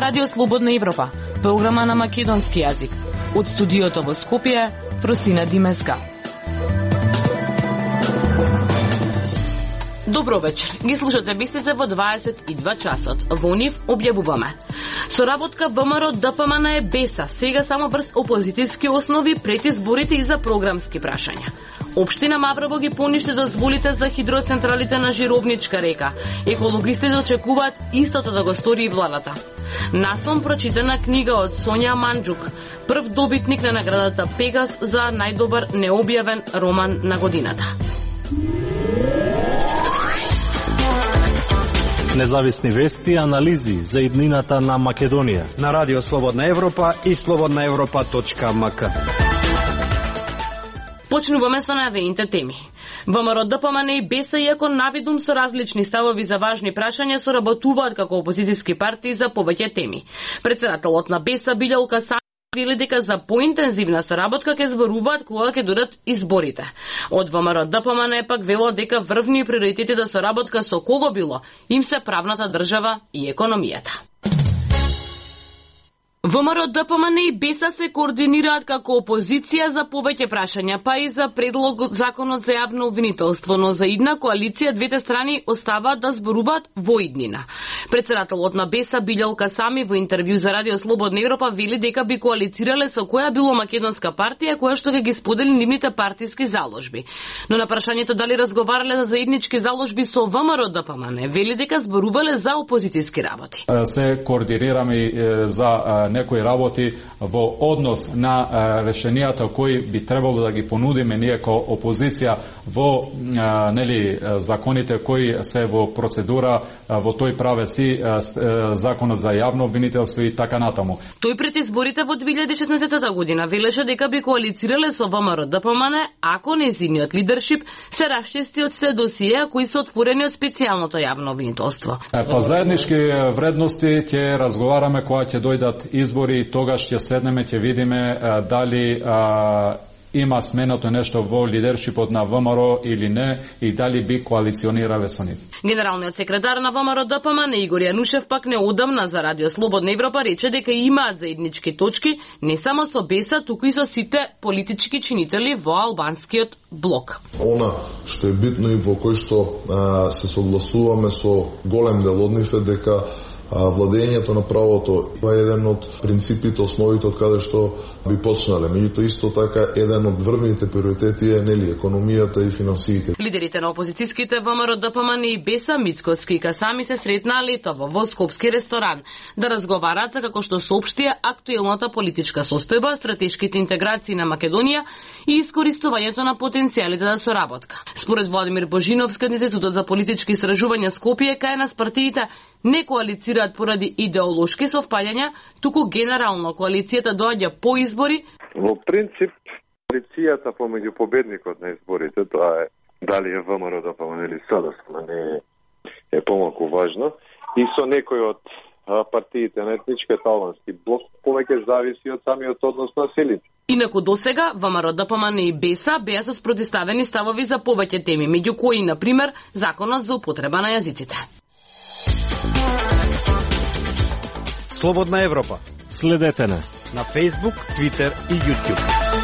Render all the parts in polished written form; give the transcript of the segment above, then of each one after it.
Радио Слободна Европа, програма на македонски јазик. Од студиото во Скопје, Фросина Димеска. Добро вечер. Ги слушате вестите во 22 часот. Во нив објавуваме. Соработка ВМРО ДПМН е беса, сега само врз опозицијски основи пред изборите и за програмски прашања. Општина Маврово ги поништи дозволите за хидроцентралите на Жировничка река. Екологистите очекуваат истото да го стори и владата. Насом прочитана книга од Сонја Манџук, прв добитник на наградата Пегас за најдобар необјавен роман на годината. Независни вести и анализи за иднината на Македонија на Радио Слободна Европа и slobodnaevropa.mk. Почнуваме со најавените теми. ВМРО ДПМН и беса, иако навидум со различни ставови за важни прашања, соработуваат како опозицијски партии за повеќе теми. Претседателот на беса Билјал Касами вели дека за поинтензивна соработка ќе зборуваат кога ќе додат изборите. Од ВМРО ДПМН пак вело дека врвни приоритети да соработка со кого било им се правната држава и економијата. ВМРО ДПМН и беса се координираат како опозиција за повеќе прашања, па и за предлог законот за јавно обвинителство, но за идна коалиција двете страни оставаат да зборуваат во иднина. Претседателот на беса Билјал Касами во интервју за Радио Слободна Европа вели дека би коалицирале со која било македонска партија која што ќе ги сподели нивните партиски заложби. Но на прашањето дали разговарале за заеднички заложби со ВМРО ДПМН, вели дека зборувале за опозицијски работи. Се координираме за некои работи во однос на решенијата кои би требало да ги понудиме ние како опозиција во законите кои се во процедура во тој правец и законот за јавно обвинителство и така натаму. Тој пред изборите во 2016 година велеше дека би коалицирале со ВМРО ДПМН ако нејзиниот лидершип се расчисти од се досиеа кои се отворени од специјалното јавно обвинителство. Па заеднички вредности ќе разговараме кога ќе дојдат избори и тогаш ќе седнеме, ќе видиме дали има сменато нешто во лидершипот на ВМРО или не и дали би коалиционирале со нив. Генералниот секретар на ВМРО ДПМН Игор Јанушев пак неодамна за Радио Слободна Европа рече дека имаат заеднички точки не само со беса, туку и со сите политички чинители во албанскиот блок. Она што е битно и во кој што се согласуваме со голем дел од нив е дека владењето на правото е еден од принципите, основите од каде што би почнале. Меѓутоа исто така еден од врвните приоритети е економијата и финансиите. Лидерите на опозицијските ВМРО ДПМН и беса Мицкоски и Касами се сретнаа летово во скопски ресторан да разговараат за како што соопштија актуелната политичка состојба, стратешките интеграции на Македонија и искористувањето на потенцијалите за соработка. Според Владимир Божиновски од Институтот за политички истражувања Скопје, кај нас партиите не коалицираат поради идеолошки совпаѓања, туку генерално коалицијата доаѓа по избори. Во принцип, коалицијата помеѓу победникот на изборите, тоа е дали е ВМРО ДПМН или СДСМ, не е помалку важно, и со некој од партиите на етничкиот албански блок повеќе зависи од самиот однос на силите. Инаку досега ВМРО ДПМН и беса беа со спротивставени ставови за повеќе теми, меѓу кои, на пример, законот за употреба на јазиците. Слободна Европа. Следете на Facebook, Twitter и YouTube.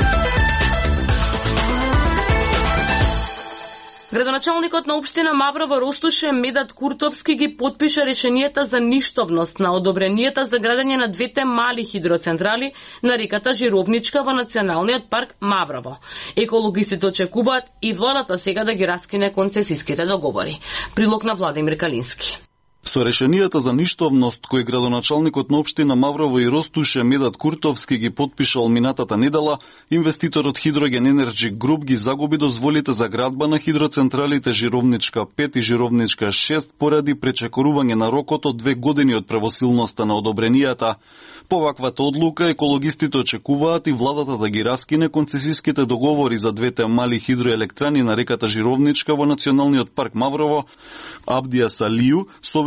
Градоначалникот на општина Маврово Ростуше Медат Куртовски ги подпиша решенијата за ништовност на одобренијата за градење на двете мали хидроцентрали на реката Жировничка во Националниот парк Маврово. Екологистите очекуваат и владата сега да ги раскине концесиските договори. Прилог на Владимир Калински. Со решенијата за ништовност кој градоначалникот на општина Маврово и Ростуше Медат Куртовски ги потпишал минатата недела, инвеститорот Hydrogen Energy Group ги загуби дозволите за градба на хидроцентралите Жировничка 5 и Жировничка 6 поради пречекорување на рокот од 2 години од правосилноста на одобренијата. По ваквата одлука екологистите очекуваат и владата да ги раскине концесиските договори за двете мали хидроелектрани на реката Жировничка во Националниот парк Маврово. Абдија Салију,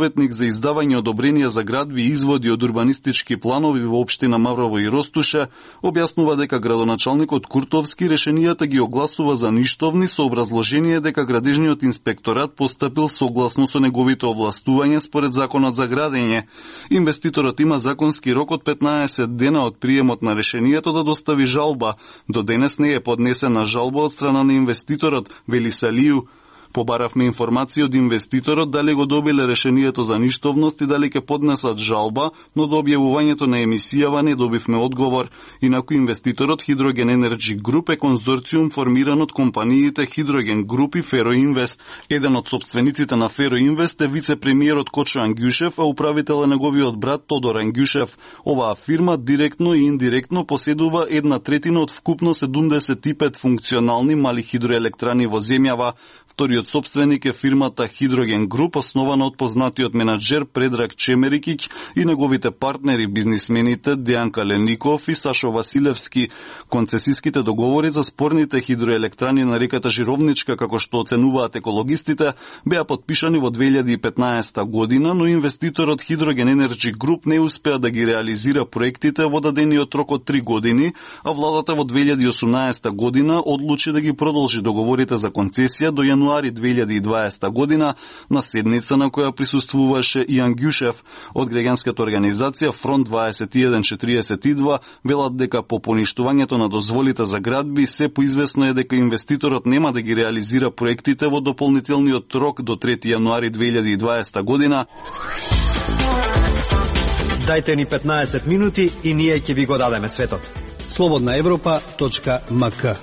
советник за издавање одобренија за градби и изводи од урбанистички планови во општина Маврово и Ростуше, објаснува дека градоначалникот Куртовски решенијата ги огласува за ништовни со образложение дека градежниот инспекторат постапил согласно со неговите овластувања според законот за градење. Инвеститорот има законски рок од 15 дена од приемот на решението да достави жалба. До денес не е поднесена жалба од страна на инвеститорот, вели Салију. Побаравме информација од инвеститорот дали го добиле решението за ништовност и дали ќе поднесат жалба, но до објавувањето на емисијава не добивме одговор. Инаку инвеститорот Hydrogen Energy Group е конзорциум формиран од компаниите Hydrogen Group и Ferroinvest. Еден од собствениците на Ferroinvest е вице-премиерот Кочо Ангјушев, а управител е неговиот брат Тодор Ангјушев. Оваа фирма директно и индиректно поседува 1/3 од вкупно 75 функционални мали хидроелектрани во земјава. Вториот собственик е фирмата Hydrogen Group, основана од познатиот менаџер Предраг Чемерикиќ и неговите партнери, бизнисмените Дејан Леников и Сашо Василевски. Концесиските договори за спорните хидроелектрани на реката Жировничка, како што оценуваат екологистите, беа подпишани во 2015 година, но инвеститорот Hydrogen Energy Group не успеа да ги реализира проектите во дадениот рок од 3 години, а владата во 2018 година одлучи да ги продолжи договорите за концесија до јануари 2020 година на седница на која присуствуваше и Ангјушев. Од граѓанската организација Фронт 2142 велат дека по поништувањето на дозволите за градби се поизвестно е дека инвеститорот нема да ги реализира проектите во дополнителниот рок до 3 јануари 2020 година. Дајте ни 15 минути и ние ќе ви го дадеме светот. slobodnaevropa.mk.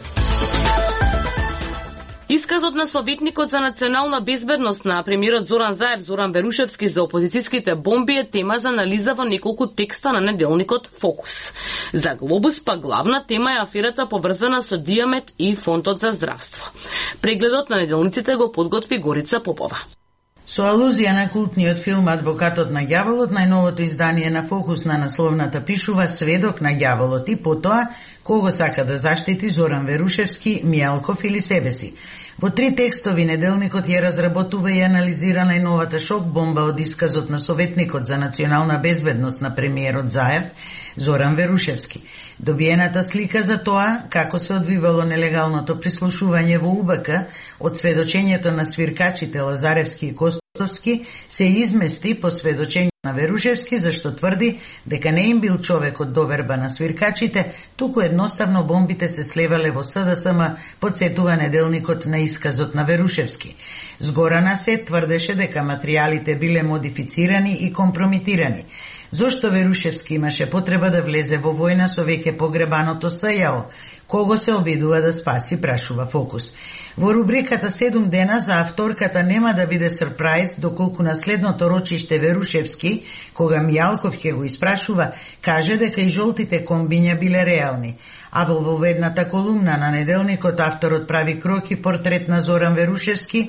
Исказот на советникот за национална безбедност на премиерот Зоран Заев Зоран Верушевски за опозицијските бомби е тема за анализа во неколку текста на неделникот Фокус. За Глобус па главна тема е аферата поврзана со Диамет и Фондот за здравство. Прегледот на неделниците го подготви Горица Попова. Со алузија на култниот филм Адвокатот на ѓаволот, најновото издание на Фокус на насловната пишува сведок на ѓаволот и потоа кого сака да заштити Зоран Верушевски, Мијалков или себе си. Во 3 текстови неделникот ја разработува и анализира најновата шок бомба од исказот на советникот за национална безбедност на премиерот Заев, Зоран Верушевски. Добиената слика за тоа како се одвивало нелегалното прислушување во УБК од сведочењето на свиркачите Лазаревски и Костовски се измести по сведочење на Верушевски, зашто тврди дека не им бил човек од доверба на свиркачите, туку едноставно бомбите се слевале во СДСМ, подсетува неделникот на исказот на Верушевски. Згорана се тврдеше дека материјалите биле модифицирани и компромитирани. Зошто Верушевски имаше потреба да влезе во војна со веќе погребаното СЈО? Кого се обидува да спаси, прашува Фокус. Во рубриката 7 дена за авторката нема да биде сюрприз доколку на следното рочиште Верушевски, кога Мијалков ќе го испрашува, каже дека и жолтите комбиња биле реални. А во воведната колумна на неделникот авторот прави кроки портрет на Зоран Верушевски.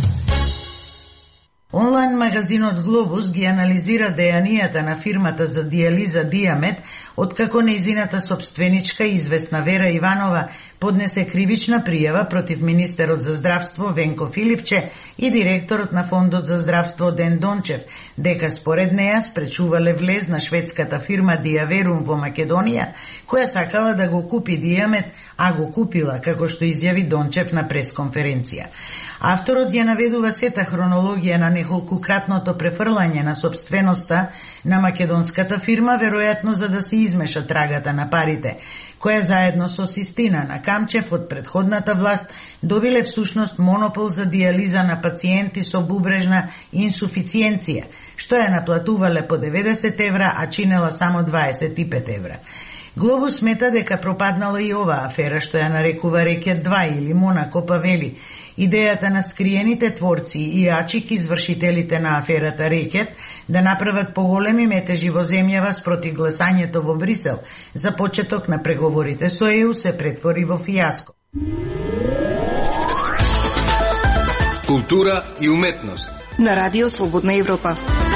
Онлайн магазинот Глобус ги анализира дејанијата на фирмата за дијализа Диамет, откако нејзината собственичка известна Вера Иванова поднесе кривична пријава против министерот за здравство Венко Филипче и директорот на Фондот за здравство Ден Дончев, дека според неја спречувале влез на шведската фирма Диаверум во Македонија, која сакала да го купи Диамет, а го купила, како што изјави Дончев на пресконференција. Авторот ја наведува сета хронологија на неколкукратното префрлање на собственоста на македонската фирма, веројатно за да се измеша трагата на парите, која заедно со Систина на Камчев од предходната власт добиле всушност монопол за дијализа на пациенти со бубрежна инсуфициенција, што ја наплатувале по 90 евра, а чинела само 25 евра. Глобус смета дека пропаднала и оваа афера, што ја нарекува Рекет 2 или Монако, па вели: идејата на скриените творци и јачик извршителите на аферата Рекет да направат поголеми метежи во земјава спроти гласањето во Брисел за почеток на преговорите со ЕУ се претвори во фијаско. Култура и уметност на Радио Слободна Европа.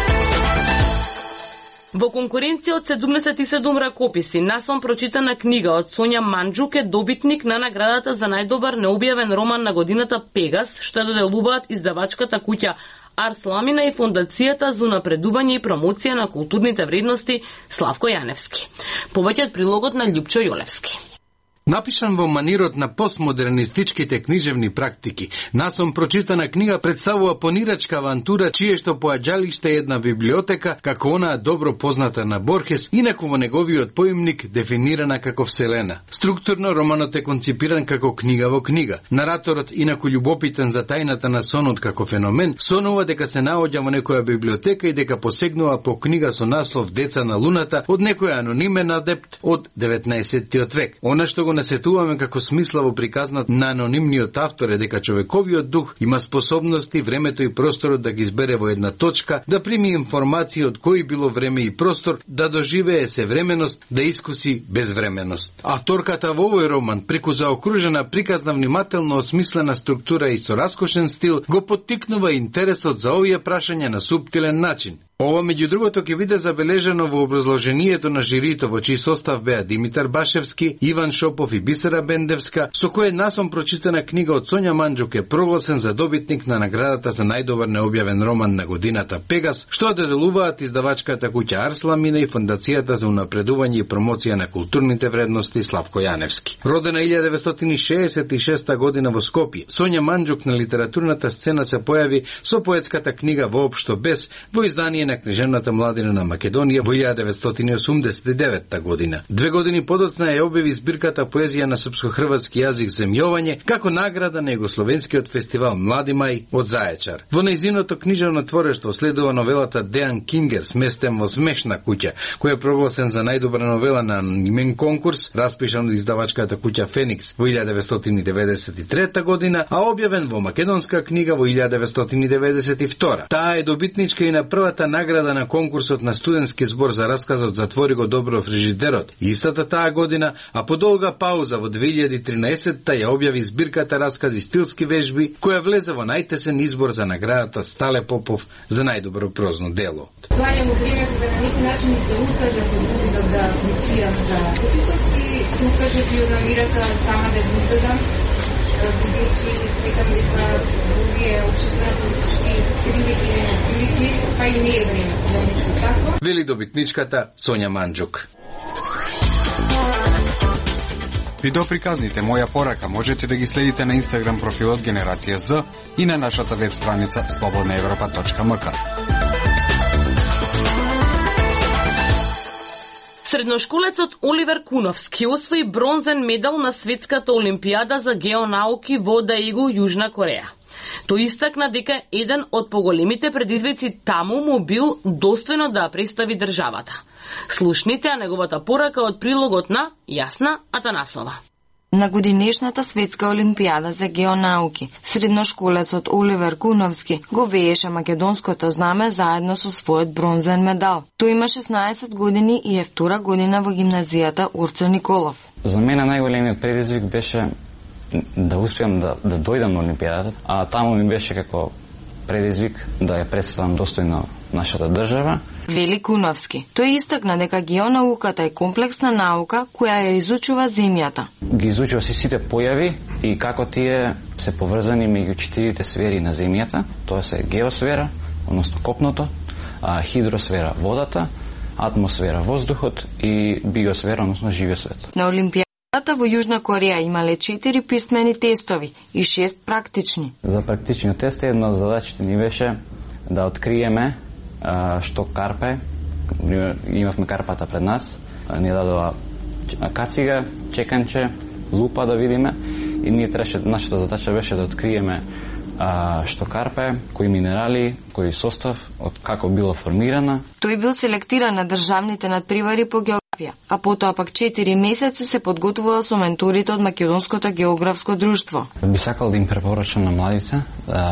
Во конкуренција од 77 ракописи, насон прочитана книга од Сонја Манџук е добитник на наградата за најдобар необјавен роман на годината Пегас, што ја доделуваат издавачката куќа Арс Ламина и Фондацијата за унапредување и промоција на културните вредности Славко Јаневски. Повеќе од прилогот на Љупчо Јолевски. Напишан во манирот на постмодернистичките книжевни практики, насом прочитана книга представува понирачка авантура чие што поаѓалиште е една библиотека, како онаа добро позната на Борхес, инаку во неговиот поимник дефинирана како вселена. Структурно романот е конципиран како книга во книга. Нараторот, инаку љубопитен за тајната на сонот како феномен, сонува дека се наоѓа во некоја библиотека и дека посегнува по книга со наслов Деца на луната од некој анонимен адепт од 19-тиот век. Она што го насетуваме како смисла во приказнат на анонимниот автор е дека човековиот дух има способности времето и просторот да ги избере во една точка, да прими информација од кој било време и простор, да доживее современост, да искуси безвременост. Авторката во овој роман, преку заокружена приказна внимателно осмислена структура и со раскошен стил, го поттикнува интересот за овие прашања на суптилен начин. Ова, меѓу другото, ќе биде забележено во образложението на жирито, во чиј состав беа Димитар Башевски, Иван Шопов и Бисера Бендевска, со кој насом прочитана книга од Сонја Манџук е прогласен за добитник на наградата за најдобар необјавен роман на годината Пегас, што доделуваат издавачката куќа Арс Ламина и Фондацијата за унапредување и промоција на културните вредности Славко Јаневски. Родена 1966 година во Скопје, Сонја Манџук на литературната сцена се појави со поетската книга Воопшто без во издание на книжевната младина на Македонија во 1989 година. 2 години подоцна ја објави збирката поезија на српско-хрватски јазик Земјовање како награда на Југословенскиот фестивал Млади мај од Заечар. Во нејзиното книжевно творештво следува новелата Деан Кингер Сместен во смешна куќа, кој е прогласен за најдобра новела на анонимен конкурс, распишан од издавачката куќа Феникс во 1993 година, а објавен во македонска книга во 1992. Таа е добитничка и на првата награда на конкурсот на студентски збор за расказот Затвори го добро фрижидерот. Истата таа година, а по долга пауза во 2013-та ја објави збирката раскази Стилски вежби, која влезе во најтесен избор за наградата Стале Попов за најдобро прозно дело. Плањам времето да на некој начин се укажа да аплицирам за купитот и се укажа пионамирата сама да изгледам, бидејќи сметам дека овие општествено политички прилики, па и не е време за нешто такво. Вели добитничката Сонја Манџук. Видеоприказните Моја порака можете да ги следите на Инстаграм профилот Генерација З и на нашата веб страница slobodnaevropa.mk. Средношколецот Оливер Куновски освои бронзен медал на Светската олимпијада за геонауки во Даегу, Јужна Кореја. Тој истакна дека еден од поголемите предизвици таму му бил достојно да представи државата. Слушните а неговата порака од прилогот на Јасна Атанасова. На годинешната Светска олимпијада за геонауки, средношколецот Оливер Куновски го вееше македонското знаме заедно со својот бронзен медал. Тој има 16 години и е втора година во гимназијата Урце Николов. За мене најголемиот предизвик беше да успеам да дојдам на олимпијадата, а таму ми беше како предизвик да ја представам достојно нашата држава. Вели Куновски. Тој истакна дека геонауката е комплексна наука која ја изучува земјата. Ги изучува сите појави и како тие се поврзани меѓу 4 сфери на земјата, тоа се геосфера, односно копното, хидросфера водата, атмосфера воздухот и биосфера, односно живиот свет. На олимпијадата во Јужна Кореја имале 4 писмени тестови и 6 практични. За практичниот тест една од задачите ни беше да откриеме што карпе, имавме карпата пред нас, ни дадоа кацига, чеканче, лупа да видиме и ние требаше, нашата задача беше да откриеме што карпе, кои минерали, кој состав, од како било формирана. Тој бил селектиран на државните надпревари по географија, а потоа пак 4 месеци се подготвувал со менторите од Македонското географско друштво. Би сакал да им препорачам на младите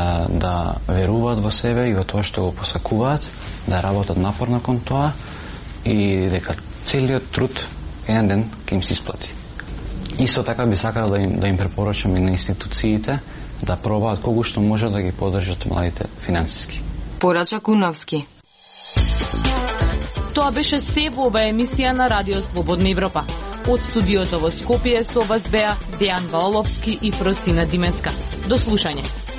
да веруваат во себе и во тоа што го посакуваат, да работат напорно кон тоа и дека целиот труд еден ден ќе им се исплати. Исто така би сакал да им препорачам и на институциите да пробаат колку што може да ги поддржат младите финансиски. Порача Куновски. Тоа беше се во оваа емисија на Радио Слободна Европа. Од студиото во Скопје со вас беа Дејан Валовски и Простина Димеска. До слушање.